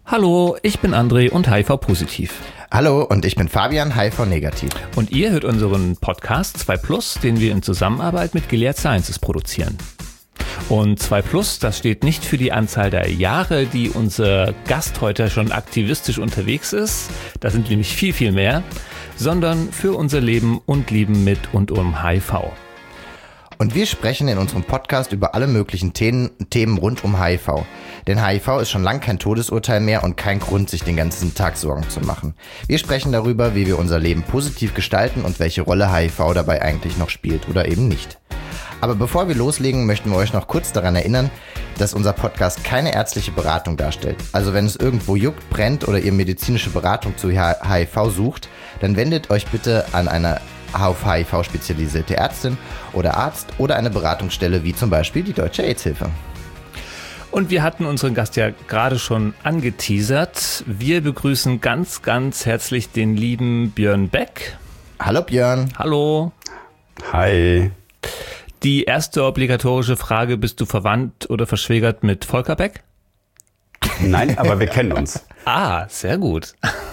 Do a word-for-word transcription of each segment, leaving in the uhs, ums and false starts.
Hallo, ich bin André und H I V-positiv. Hallo, und ich bin Fabian, H I V-negativ. Und ihr hört unseren Podcast zwei plus, den wir in Zusammenarbeit mit Gilead Sciences produzieren. Und zwei plus, das steht nicht für die Anzahl der Jahre, die unser Gast heute schon aktivistisch unterwegs ist, das sind nämlich viel, viel mehr, sondern für unser Leben und Leben mit und um H I V. Und wir sprechen in unserem Podcast über alle möglichen Themen, Themen rund um H I V. Denn H I V ist schon lang kein Todesurteil mehr und kein Grund, sich den ganzen Tag Sorgen zu machen. Wir sprechen darüber, wie wir unser Leben positiv gestalten und welche Rolle H I V dabei eigentlich noch spielt oder eben nicht. Aber bevor wir loslegen, möchten wir euch noch kurz daran erinnern, dass unser Podcast keine ärztliche Beratung darstellt. Also wenn es irgendwo juckt, brennt oder ihr medizinische Beratung zu H I V sucht, dann wendet euch bitte an eine auf H I V spezialisierte Ärztin oder Arzt oder eine Beratungsstelle wie zum Beispiel die Deutsche AIDS-Hilfe. Und wir hatten unseren Gast ja gerade schon angeteasert. Wir begrüßen ganz, ganz herzlich den lieben Björn Beck. Hallo Björn. Hallo. Hi. Die erste obligatorische Frage, bist du verwandt oder verschwägert mit Volker Beck? Nein, aber wir kennen uns. Ah, sehr gut.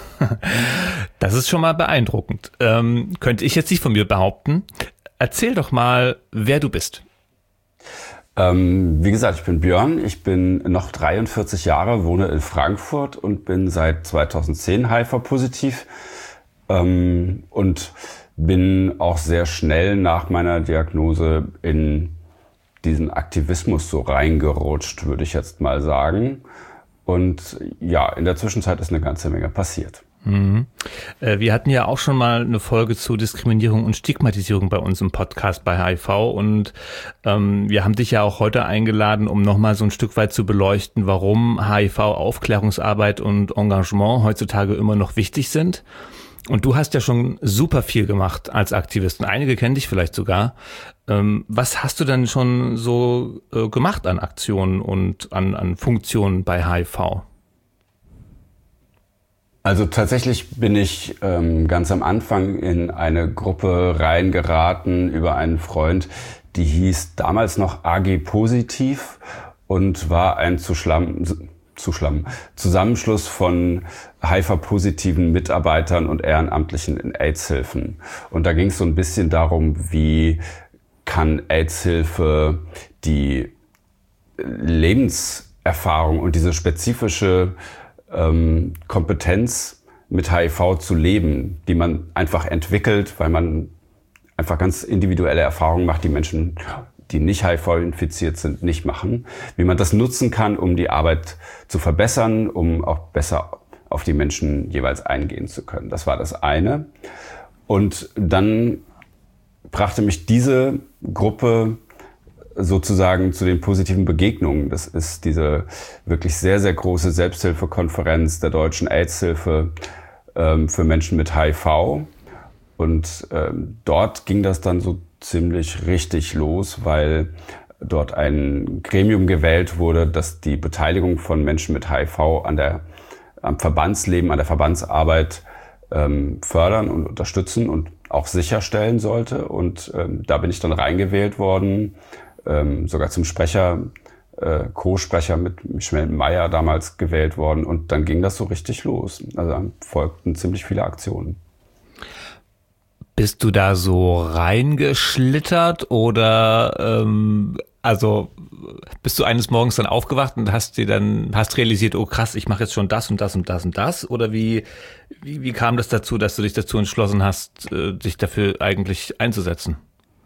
Das ist schon mal beeindruckend. Ähm, könnte ich jetzt nicht von mir behaupten. Erzähl doch mal, wer du bist. Ähm, wie gesagt, ich bin Björn, ich bin noch dreiundvierzig Jahre, wohne in Frankfurt und bin seit zweitausendzehn H I V-positiv ähm, und bin auch sehr schnell nach meiner Diagnose in diesen Aktivismus so reingerutscht, würde ich jetzt mal sagen. Und ja, in der Zwischenzeit ist eine ganze Menge passiert. Mhm. Wir hatten ja auch schon mal eine Folge zu Diskriminierung und Stigmatisierung bei uns im Podcast bei H I V und ähm, wir haben dich ja auch heute eingeladen, um nochmal so ein Stück weit zu beleuchten, warum H I V-Aufklärungsarbeit und Engagement heutzutage immer noch wichtig sind. Und du hast ja schon super viel gemacht als Aktivist und einige kennen dich vielleicht sogar. Ähm, was hast du denn schon so äh, gemacht an Aktionen und an, an Funktionen bei H I V? Also tatsächlich bin ich ähm, ganz am Anfang in eine Gruppe reingeraten über einen Freund, die hieß damals noch A G Positiv und war ein Zuschlamm, Zuschlamm, Zusammenschluss von H I V-positiven Mitarbeitern und Ehrenamtlichen in AIDS-Hilfen. Und da ging es so ein bisschen darum, wie kann AIDS-Hilfe die Lebenserfahrung und diese spezifische ähm, Kompetenz mit H I V zu leben, die man einfach entwickelt, weil man einfach ganz individuelle Erfahrungen macht, die Menschen, die nicht H I V-infiziert sind, nicht machen, wie man das nutzen kann, um die Arbeit zu verbessern, um auch besser auf die Menschen jeweils eingehen zu können. Das war das eine. Und dann brachte mich diese Gruppe sozusagen zu den positiven Begegnungen. Das ist diese wirklich sehr, sehr große Selbsthilfekonferenz der Deutschen AIDS-Hilfe ähm, für Menschen mit H I V. Und ähm, dort ging das dann so ziemlich richtig los, weil dort ein Gremium gewählt wurde, das die Beteiligung von Menschen mit H I V an der, am Verbandsleben, an der Verbandsarbeit ähm, fördern und unterstützen und auch sicherstellen sollte. Und ähm, da bin ich dann reingewählt worden, ähm, sogar zum Sprecher, äh, Co-Sprecher mit Michel Meyer damals gewählt worden. Und dann ging das so richtig los. Also dann folgten ziemlich viele Aktionen. Bist du da so reingeschlittert oder ähm, also bist du eines Morgens dann aufgewacht und hast dir dann hast realisiert, oh krass, ich mache jetzt schon das und das und das und das? Oder wie, wie wie kam das dazu, dass du dich dazu entschlossen hast, äh, dich dafür eigentlich einzusetzen?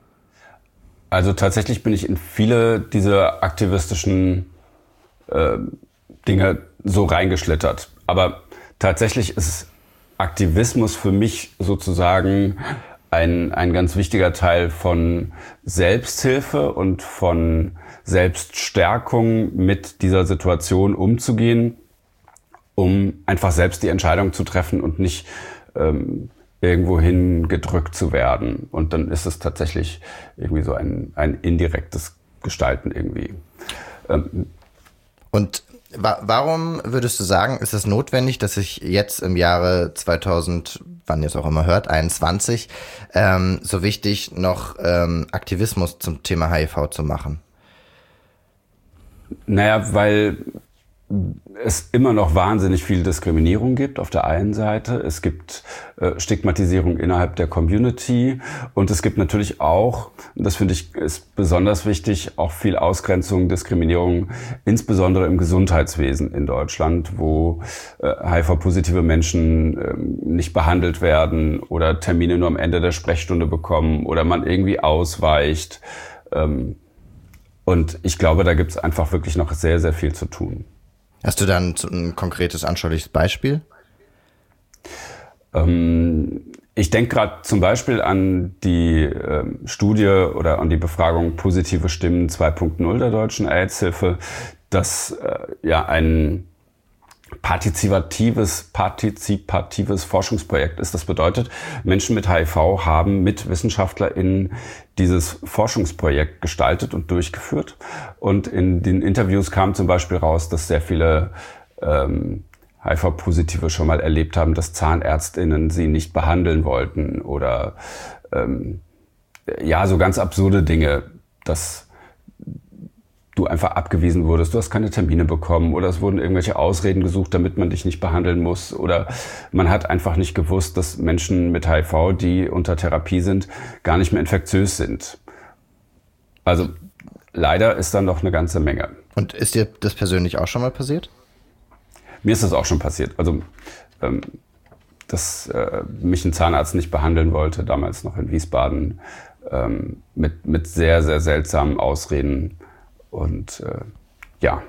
Also tatsächlich bin ich in viele dieser aktivistischen äh, Dinge so reingeschlittert. Aber tatsächlich ist Aktivismus für mich sozusagen ein, ein ganz wichtiger Teil von Selbsthilfe und von Selbststärkung, mit dieser Situation umzugehen, um einfach selbst die Entscheidung zu treffen und nicht ähm, irgendwohin gedrückt zu werden. Und dann ist es tatsächlich irgendwie so ein, ein indirektes Gestalten irgendwie. Ähm, Und wa- warum würdest du sagen, ist es notwendig, dass sich jetzt im Jahre zweitausend, wann ihr es auch immer hört, einundzwanzig, ähm, so wichtig noch ähm, Aktivismus zum Thema H I V zu machen? Naja, weil es immer noch wahnsinnig viel Diskriminierung gibt auf der einen Seite. Es gibt äh, Stigmatisierung innerhalb der Community und es gibt natürlich auch, das finde ich ist besonders wichtig, auch viel Ausgrenzung, Diskriminierung, insbesondere im Gesundheitswesen in Deutschland, wo äh, H I V-positive Menschen äh, nicht behandelt werden oder Termine nur am Ende der Sprechstunde bekommen oder man irgendwie ausweicht. Ähm, und ich glaube, da gibt es einfach wirklich noch sehr, sehr viel zu tun. Hast du dann ein konkretes, anschauliches Beispiel? Ähm, ich denke gerade zum Beispiel an die ähm, Studie oder an die Befragung Positive Stimmen zwei Punkt null der Deutschen AIDS-Hilfe, dass äh, ja ein partizipatives, partizipatives Forschungsprojekt ist. Das bedeutet, Menschen mit H I V haben mit WissenschaftlerInnen dieses Forschungsprojekt gestaltet und durchgeführt. Und in den Interviews kam zum Beispiel raus, dass sehr viele ähm, H I V-Positive schon mal erlebt haben, dass ZahnärztInnen sie nicht behandeln wollten oder ähm, ja, so ganz absurde Dinge, dass du einfach abgewiesen wurdest, du hast keine Termine bekommen oder es wurden irgendwelche Ausreden gesucht, damit man dich nicht behandeln muss oder man hat einfach nicht gewusst, dass Menschen mit H I V, die unter Therapie sind, gar nicht mehr infektiös sind. Also leider ist da noch eine ganze Menge. Und ist dir das persönlich auch schon mal passiert? Mir ist das auch schon passiert. Also ähm, dass äh, mich ein Zahnarzt nicht behandeln wollte, damals noch in Wiesbaden, ähm, mit, mit sehr, sehr seltsamen Ausreden. Und äh, ja.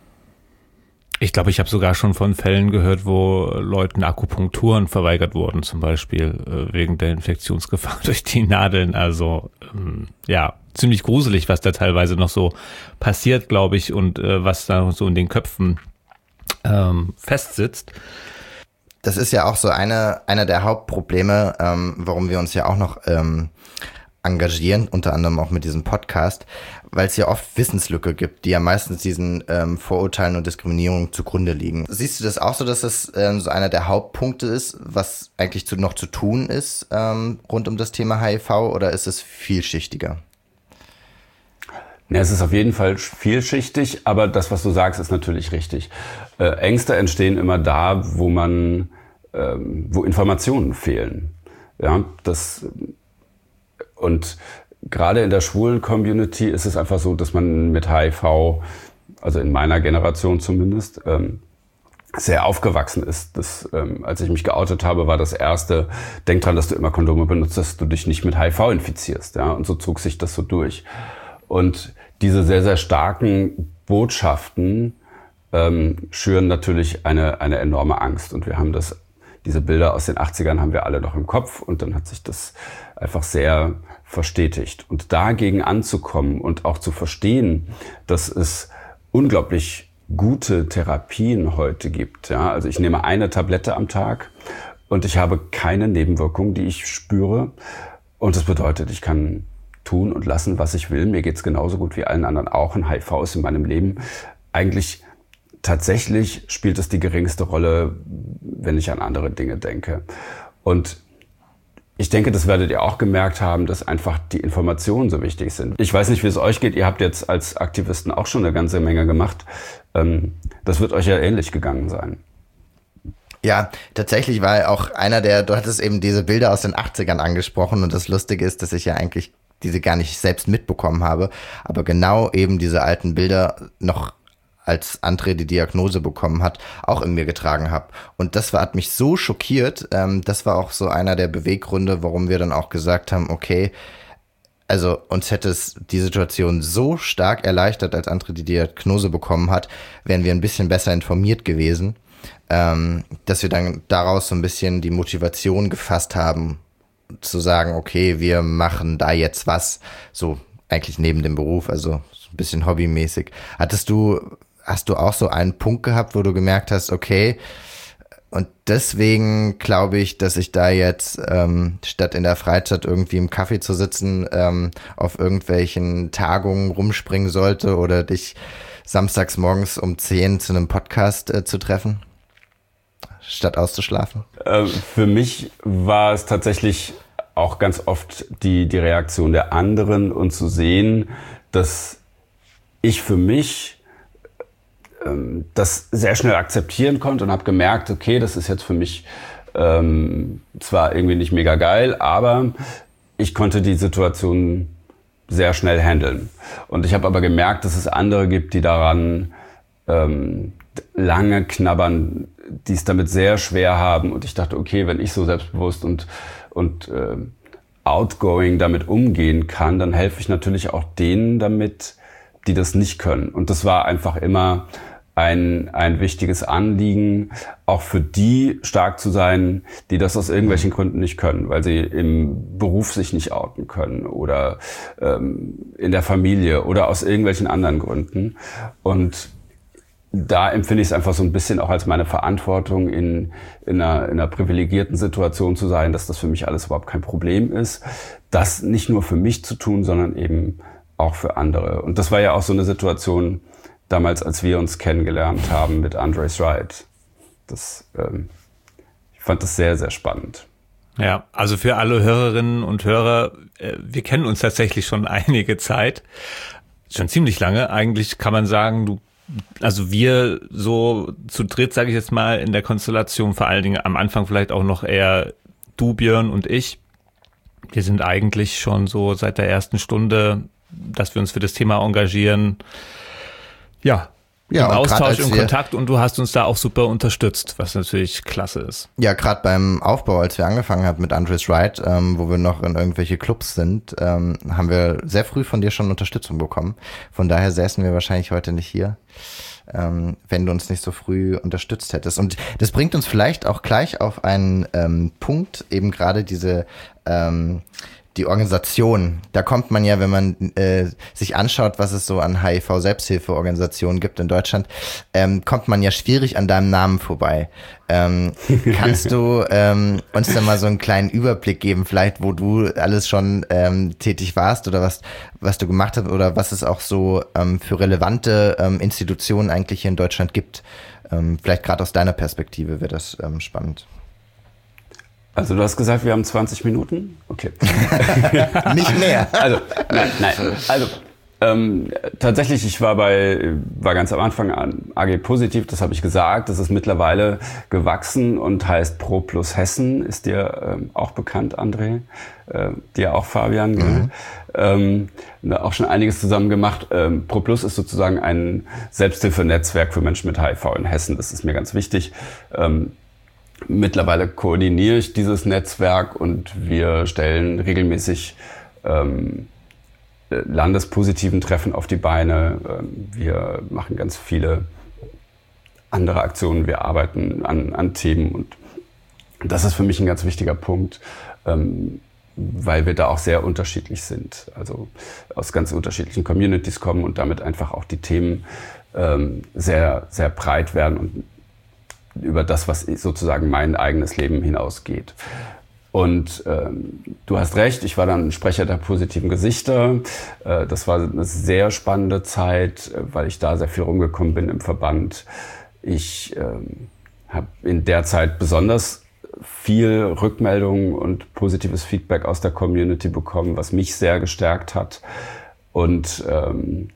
Ich glaube, ich habe sogar schon von Fällen gehört, wo Leuten Akupunkturen verweigert wurden, zum Beispiel äh, wegen der Infektionsgefahr durch die Nadeln. Also ähm, ja, ziemlich gruselig, was da teilweise noch so passiert, glaube ich, und äh, was da so in den Köpfen ähm, festsitzt. Das ist ja auch so eine, einer der Hauptprobleme, ähm, warum wir uns ja auch noch ähm, engagieren, unter anderem auch mit diesem Podcast, weil es ja oft Wissenslücke gibt, die ja meistens diesen ähm, Vorurteilen und Diskriminierungen zugrunde liegen. Siehst du das auch so, dass das ähm, so einer der Hauptpunkte ist, was eigentlich zu, noch zu tun ist ähm, rund um das Thema H I V, oder ist es vielschichtiger? Ja, es ist auf jeden Fall vielschichtig, aber das, was du sagst, ist natürlich richtig. Äh, Ängste entstehen immer da, wo man, ähm, wo Informationen fehlen. Ja, das und gerade in der schwulen Community ist es einfach so, dass man mit H I V, also in meiner Generation zumindest, ähm, sehr aufgewachsen ist. Das, ähm, als ich mich geoutet habe, war das erste, denk dran, dass du immer Kondome benutzt, dass du dich nicht mit H I V infizierst. Ja? Und so zog sich das so durch. Und diese sehr, sehr starken Botschaften ähm, schüren natürlich eine, eine enorme Angst. Und wir haben das, diese Bilder aus den achtzigern haben wir alle noch im Kopf. Und dann hat sich das einfach sehr verstetigt. Und dagegen anzukommen und auch zu verstehen, dass es unglaublich gute Therapien heute gibt. Ja, also ich nehme eine Tablette am Tag und ich habe keine Nebenwirkungen, die ich spüre. Und das bedeutet, ich kann tun und lassen, was ich will. Mir geht's genauso gut wie allen anderen auch. Ein H I V ist in meinem Leben eigentlich tatsächlich spielt es die geringste Rolle, wenn ich an andere Dinge denke. Und ich denke, das werdet ihr auch gemerkt haben, dass einfach die Informationen so wichtig sind. Ich weiß nicht, wie es euch geht. Ihr habt jetzt als Aktivisten auch schon eine ganze Menge gemacht. Das wird euch ja ähnlich gegangen sein. Ja, tatsächlich war auch einer der, du hattest eben diese Bilder aus den achtzigern angesprochen und das Lustige ist, dass ich ja eigentlich diese gar nicht selbst mitbekommen habe, aber genau eben diese alten Bilder noch als André die Diagnose bekommen hat, auch in mir getragen habe. Und das war, hat mich so schockiert, ähm, das war auch so einer der Beweggründe, warum wir dann auch gesagt haben, okay, also uns hätte es die Situation so stark erleichtert, als André die Diagnose bekommen hat, wären wir ein bisschen besser informiert gewesen, ähm, dass wir dann daraus so ein bisschen die Motivation gefasst haben, zu sagen, okay, wir machen da jetzt was, so eigentlich neben dem Beruf, also so ein bisschen hobbymäßig. Hattest du, hast du auch so einen Punkt gehabt, wo du gemerkt hast, okay, und deswegen glaube ich, dass ich da jetzt, ähm, statt in der Freizeit irgendwie im Café zu sitzen, ähm, auf irgendwelchen Tagungen rumspringen sollte oder dich samstags morgens um zehn zu einem Podcast äh, zu treffen, statt auszuschlafen? Äh, für mich war es tatsächlich auch ganz oft die, die Reaktion der anderen und zu sehen, dass ich für mich ähm, das sehr schnell akzeptieren konnte und habe gemerkt, okay, das ist jetzt für mich ähm, zwar irgendwie nicht mega geil, aber ich konnte die Situation sehr schnell handeln. Und ich habe aber gemerkt, dass es andere gibt, die daran ähm, lange knabbern, die es damit sehr schwer haben. Und ich dachte, okay, wenn ich so selbstbewusst und, und äh, outgoing damit umgehen kann, dann helfe ich natürlich auch denen damit, die das nicht können. Und das war einfach immer ein, ein wichtiges Anliegen, auch für die stark zu sein, die das aus irgendwelchen Gründen nicht können, weil sie im Beruf sich nicht outen können oder ähm, in der Familie oder aus irgendwelchen anderen Gründen. Und da empfinde ich es einfach so ein bisschen auch als meine Verantwortung, in, in, einer, in einer privilegierten Situation zu sein, dass das für mich alles überhaupt kein Problem ist. Das nicht nur für mich zu tun, sondern eben auch für andere. Und das war ja auch so eine Situation damals, als wir uns kennengelernt haben mit Andres Wright. Das, ähm, ich fand das sehr, sehr spannend. Ja, also für alle Hörerinnen und Hörer, äh, wir kennen uns tatsächlich schon einige Zeit, schon ziemlich lange. Eigentlich kann man sagen, du Also wir so zu dritt, sage ich jetzt mal, in der Konstellation, vor allen Dingen am Anfang vielleicht auch noch eher du, Björn und ich. Wir sind eigentlich schon so seit der ersten Stunde, dass wir uns für das Thema engagieren, ja, ja im Austausch, im wir, Kontakt, und du hast uns da auch super unterstützt, was natürlich klasse ist. Ja, gerade beim Aufbau, als wir angefangen haben mit Andres Wright, ähm, wo wir noch in irgendwelche Clubs sind, ähm, haben wir sehr früh von dir schon Unterstützung bekommen. Von daher säßen wir wahrscheinlich heute nicht hier, ähm, wenn du uns nicht so früh unterstützt hättest. Und das bringt uns vielleicht auch gleich auf einen ähm, Punkt, eben gerade diese ähm, die Organisation. Da kommt man ja, wenn man äh, sich anschaut, was es so an H I V-Selbsthilfeorganisationen gibt in Deutschland, ähm, kommt man ja schwierig an deinem Namen vorbei. Ähm, kannst du ähm, uns dann mal so einen kleinen Überblick geben, vielleicht wo du alles schon ähm, tätig warst oder was was du gemacht hast oder was es auch so ähm, für relevante ähm, Institutionen eigentlich hier in Deutschland gibt? Ähm, vielleicht gerade aus deiner Perspektive wäre das ähm, spannend. Also du hast gesagt, wir haben zwanzig Minuten? Okay. Nicht mehr. Also, nein, nein. Also, ähm, tatsächlich, ich war bei, war ganz am Anfang an A G Positiv, das habe ich gesagt. Das ist mittlerweile gewachsen und heißt Pro Plus Hessen. Ist dir ähm, auch bekannt, André? Äh, dir auch, Fabian? Mhm. Ähm, auch schon einiges zusammen gemacht. Ähm, Pro Plus ist sozusagen ein Selbsthilfenetzwerk für Menschen mit H I V in Hessen. Das ist mir ganz wichtig. Ähm, Mittlerweile koordiniere ich dieses Netzwerk und wir stellen regelmäßig ähm, landespositiven Treffen auf die Beine. Ähm, wir machen ganz viele andere Aktionen. Wir arbeiten an, an Themen und das ist für mich ein ganz wichtiger Punkt, ähm, weil wir da auch sehr unterschiedlich sind. Also aus ganz unterschiedlichen Communities kommen und damit einfach auch die Themen ähm, sehr, sehr breit werden und über das, was sozusagen mein eigenes Leben hinausgeht. Und ähm, du hast recht, ich war dann Sprecher der positiven Gesichter. Äh, das war eine sehr spannende Zeit, weil ich da sehr viel rumgekommen bin im Verband. Ich ähm, habe in der Zeit besonders viel Rückmeldungen und positives Feedback aus der Community bekommen, was mich sehr gestärkt hat. Und ähm,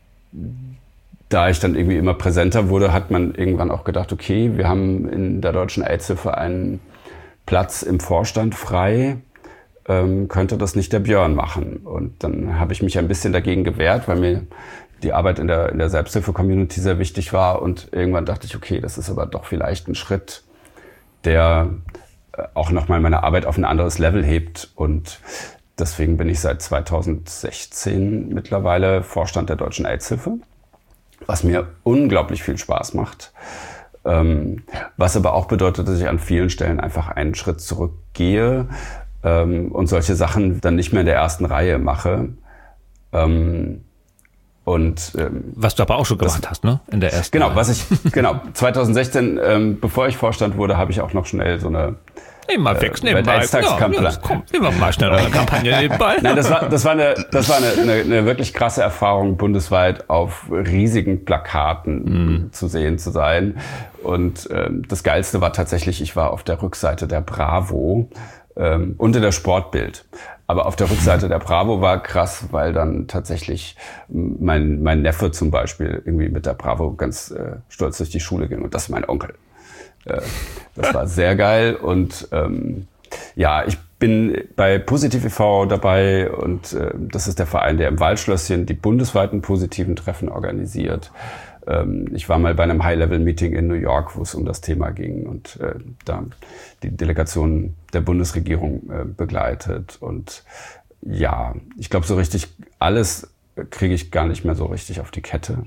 da ich dann irgendwie immer präsenter wurde, hat man irgendwann auch gedacht, okay, wir haben in der Deutschen AIDS-Hilfe einen Platz im Vorstand frei, ähm, könnte das nicht der Björn machen? Und dann habe ich mich ein bisschen dagegen gewehrt, weil mir die Arbeit in der, in der Selbsthilfe-Community sehr wichtig war. Und irgendwann dachte ich, okay, das ist aber doch vielleicht ein Schritt, der auch nochmal meine Arbeit auf ein anderes Level hebt. Und deswegen bin ich seit zweitausendsechzehn mittlerweile Vorstand der Deutschen AIDS-Hilfe, was mir unglaublich viel Spaß macht. Ähm, was aber auch bedeutet, dass ich an vielen Stellen einfach einen Schritt zurückgehe ähm, und solche Sachen dann nicht mehr in der ersten Reihe mache. Ähm, und ähm, was du aber auch schon gemacht das, hast, ne? In der ersten Genau, Reihe. was ich genau zweitausendsechzehn, ähm, bevor ich Vorstand wurde, habe ich auch noch schnell so eine Immer fix nebenbei. Ja, ja, komm, immer mal schnell eine Kampagne nebenbei. Nein, das war, das war, eine, das war eine, eine, eine wirklich krasse Erfahrung, bundesweit auf riesigen Plakaten mm. zu sehen zu sein. Und ähm, das Geilste war tatsächlich, ich war auf der Rückseite der Bravo ähm, und in der Sportbild. Aber auf der Rückseite der Bravo war krass, weil dann tatsächlich mein, mein Neffe zum Beispiel irgendwie mit der Bravo ganz äh, stolz durch die Schule ging. Und das ist mein Onkel. Äh, das war sehr geil. Und ähm, ja, ich bin bei Positiv e V dabei. Und äh, das ist der Verein, der im Waldschlösschen die bundesweiten positiven Treffen organisiert. Ähm, ich war mal bei einem High-Level-Meeting in New York, wo es um das Thema ging. Und äh, da die Delegation der Bundesregierung äh, begleitet. Und ja, ich glaube, so richtig alles kriege ich gar nicht mehr so richtig auf die Kette.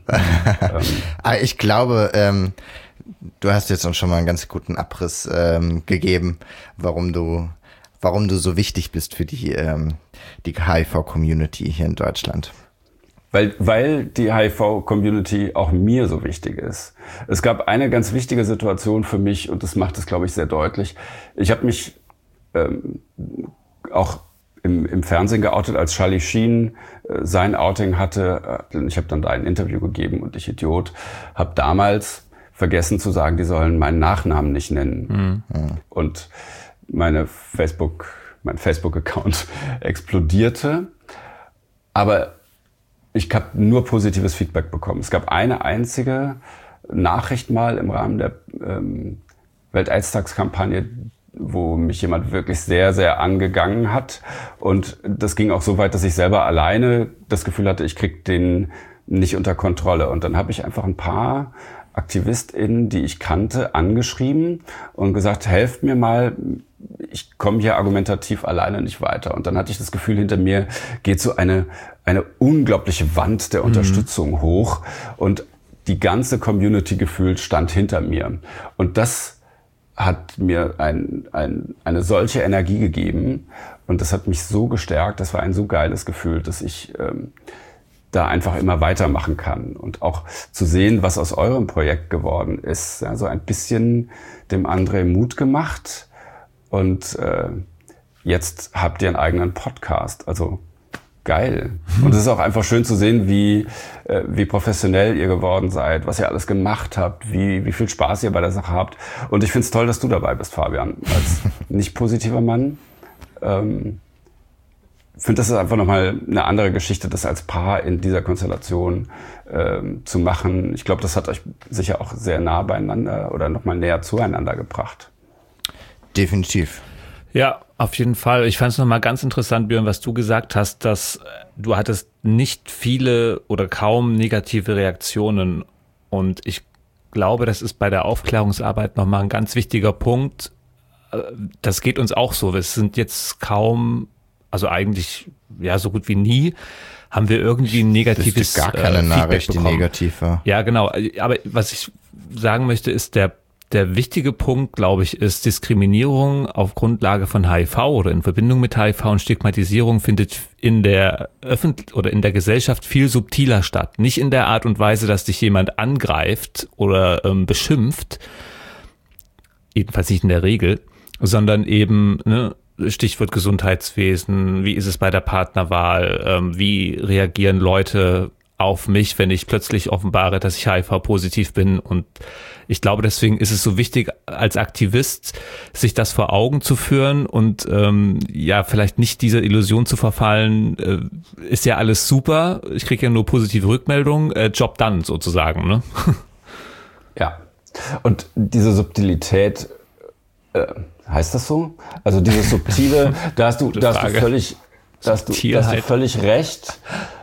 ähm, ich glaube, ähm, du hast jetzt schon mal einen ganz guten Abriss ähm, gegeben, warum du, warum du so wichtig bist für die, ähm, die H I V-Community hier in Deutschland. Weil, weil die H I V-Community auch mir so wichtig ist. Es gab eine ganz wichtige Situation für mich und das macht es, glaube ich, sehr deutlich. Ich habe mich ähm, auch im, im Fernsehen geoutet, als Charlie Sheen äh, sein Outing hatte. Äh, ich habe dann da ein Interview gegeben und ich Idiot habe damals vergessen zu sagen, die sollen meinen Nachnamen nicht nennen. Mhm. Und meine Facebook, mein Facebook-Account explodierte. Aber ich habe nur positives Feedback bekommen. Es gab eine einzige Nachricht mal im Rahmen der ähm, Welt-AIDS-Tags-Kampagne, wo mich jemand wirklich sehr, sehr angegangen hat. Und das ging auch so weit, dass ich selber alleine das Gefühl hatte, ich krieg den nicht unter Kontrolle. Und dann habe ich einfach ein paar AktivistInnen, die ich kannte, angeschrieben und gesagt, helft mir mal, ich komme hier argumentativ alleine nicht weiter. Und dann hatte ich das Gefühl, hinter mir geht so eine, eine unglaubliche Wand der Unterstützung mhm. hoch und die ganze Community gefühlt stand hinter mir. Und das hat mir ein, ein, eine solche Energie gegeben und das hat mich so gestärkt, das war ein so geiles Gefühl, dass ich ähm, da einfach immer weitermachen kann und auch zu sehen, was aus eurem Projekt geworden ist. Ja, so ein bisschen dem André Mut gemacht und äh, jetzt habt ihr einen eigenen Podcast. Also geil. Und es ist auch einfach schön zu sehen, wie äh, wie professionell ihr geworden seid, was ihr alles gemacht habt, wie wie viel Spaß ihr bei der Sache habt. Und ich finde es toll, dass du dabei bist, Fabian, als nicht positiver Mann. Ähm, Ich finde, das ist einfach nochmal eine andere Geschichte, das als Paar in dieser Konstellation ähm, zu machen. Ich glaube, das hat euch sicher auch sehr nah beieinander oder nochmal näher zueinander gebracht. Definitiv. Ja, auf jeden Fall. Ich fand es nochmal ganz interessant, Björn, was du gesagt hast, dass du hattest nicht viele oder kaum negative Reaktionen. Und ich glaube, das ist bei der Aufklärungsarbeit nochmal ein ganz wichtiger Punkt. Das geht uns auch so. Es sind jetzt kaum... Also eigentlich, ja, so gut wie nie haben wir irgendwie ein negatives gar keine äh, Nachricht, Feedback bekommen. Die negativ war. Ja, genau. Aber was ich sagen möchte, ist, der der wichtige Punkt, glaube ich, ist Diskriminierung auf Grundlage von H I V oder in Verbindung mit H I V und Stigmatisierung findet in der Öffentlich- oder in der Gesellschaft viel subtiler statt. Nicht in der Art und Weise, dass dich jemand angreift oder ähm, beschimpft, jedenfalls nicht in der Regel, sondern eben, ne, Stichwort Gesundheitswesen, wie ist es bei der Partnerwahl, ähm, wie reagieren Leute auf mich, wenn ich plötzlich offenbare, dass ich H I V-positiv bin. Und ich glaube, deswegen ist es so wichtig, als Aktivist sich das vor Augen zu führen und ähm, ja, vielleicht nicht dieser Illusion zu verfallen, äh, ist ja alles super, ich kriege ja nur positive Rückmeldungen, äh, Job done sozusagen. Ne? Ja, und diese Subtilität, äh, heißt das so? Also dieses Subtile, da hast du, da hast du völlig, da hast du, da hast du völlig recht,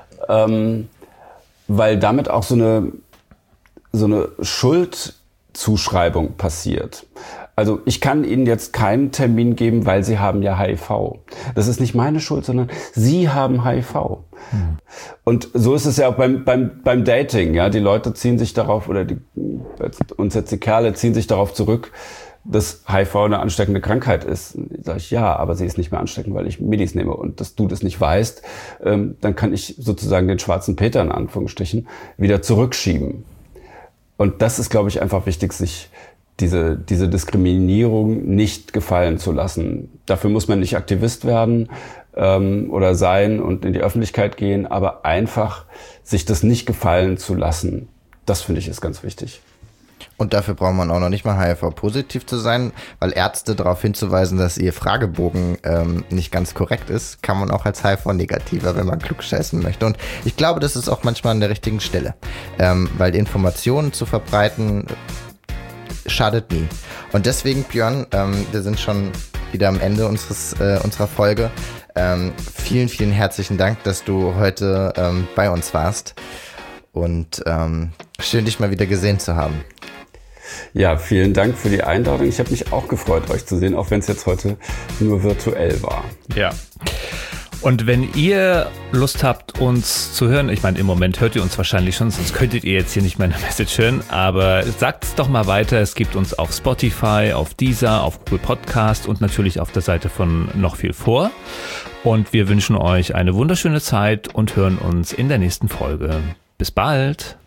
ähm, weil damit auch so eine, so eine Schuldzuschreibung passiert. Also ich kann Ihnen jetzt keinen Termin geben, weil Sie haben ja H I V. Das ist nicht meine Schuld, sondern Sie haben H I V. Hm. Und so ist es ja auch beim, beim, beim Dating. Ja, die Leute ziehen sich darauf, oder die, uns jetzt die Kerle ziehen sich darauf zurück, dass H I V eine ansteckende Krankheit ist. Sag ich, ja, aber sie ist nicht mehr ansteckend, weil ich Medis nehme. Und dass du das nicht weißt, ähm, dann kann ich sozusagen den schwarzen Peter in Anführungsstrichen wieder zurückschieben. Und das ist, glaube ich, einfach wichtig, sich diese, diese Diskriminierung nicht gefallen zu lassen. Dafür muss man nicht Aktivist werden ähm, oder sein und in die Öffentlichkeit gehen, aber einfach sich das nicht gefallen zu lassen. Das finde ich ist ganz wichtig. Und dafür braucht man auch noch nicht mal H I V-positiv zu sein, weil Ärzte darauf hinzuweisen, dass ihr Fragebogen ähm, nicht ganz korrekt ist, kann man auch als H I V-Negativer, wenn man klugscheißen möchte. Und ich glaube, das ist auch manchmal an der richtigen Stelle, ähm, weil Informationen zu verbreiten schadet nie. Und deswegen, Björn, ähm, wir sind schon wieder am Ende unseres, äh, unserer Folge. Ähm, vielen, vielen herzlichen Dank, dass du heute ähm, bei uns warst. Und ähm, schön, dich mal wieder gesehen zu haben. Ja, vielen Dank für die Einladung. Ich habe mich auch gefreut, euch zu sehen, auch wenn es jetzt heute nur virtuell war. Ja. Und wenn ihr Lust habt, uns zu hören, ich meine, im Moment hört ihr uns wahrscheinlich schon, sonst könntet ihr jetzt hier nicht meine Message hören, aber sagt es doch mal weiter. Es gibt uns auf Spotify, auf Deezer, auf Google Podcast und natürlich auf der Seite von Noch viel vor. Und wir wünschen euch eine wunderschöne Zeit und hören uns in der nächsten Folge. Bis bald!